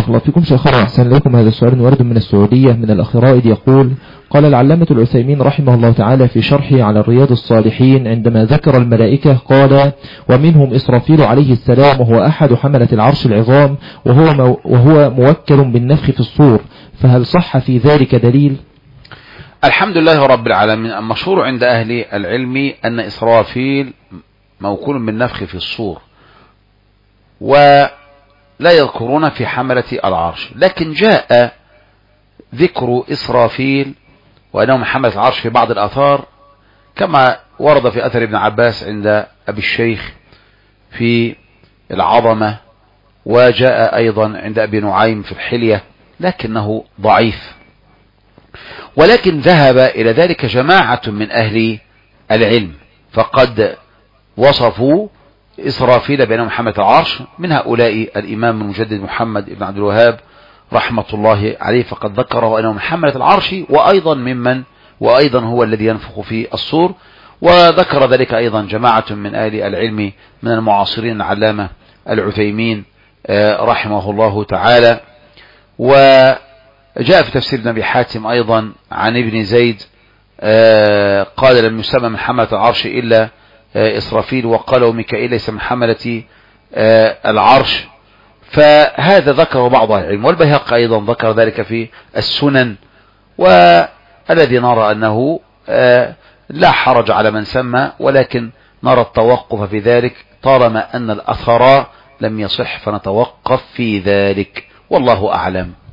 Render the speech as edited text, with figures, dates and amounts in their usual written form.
بارك الله فيكم شيخنا أحسن إليكم. هذا السؤال ورد من السعودية من الأخ رائد يقول: قال العلامة العثيمين رحمه الله تعالى في شرحه على الرياض الصالحين عندما ذكر الملائكة قال: ومنهم إسرافيل عليه السلام وهو أحد حملة العرش العظام وهو موكل بالنفخ في الصور، فهل صح في ذلك دليل؟ الحمد لله رب العالمين. المشهور عند أهل العلم أن إسرافيل موكول بالنفخ في الصور، ولا يذكرون في حملة العرش، لكن جاء ذكر إسرافيل وأنهم حملة العرش في بعض الآثار، كما ورد في أثر ابن عباس عند أبي الشيخ في العظمة، وجاء أيضا عند أبي نعيم في الحلية، لكنه ضعيف. ولكن ذهب إلى ذلك جماعة من أهل العلم، فقد وصفوا إسرافيل بأنهم حملة العرش، من هؤلاء الإمام المجدد محمد بن عبد الوهاب رحمة الله عليه، فقد ذكره أنهم حملة العرش، وأيضا هو الذي ينفخ في الصور. وذكر ذلك أيضا جماعة من أهل العلم من المعاصرين، العلامة العثيمين رحمه الله تعالى. وجاء في تفسير ابن أبي حاتم أيضا عن ابن زيد قال: لم يسمى من حملة العرش إلا إسرافيل، وقال: وميكائيل ليس من حملة العرش. فهذا ذكر بعض العلم، والبيهقي أيضا ذكر ذلك في السنن. والذي نرى أنه لا حرج على من سمى، ولكن نرى التوقف في ذلك طالما أن الأثر لم يصح، فنتوقف في ذلك، والله أعلم.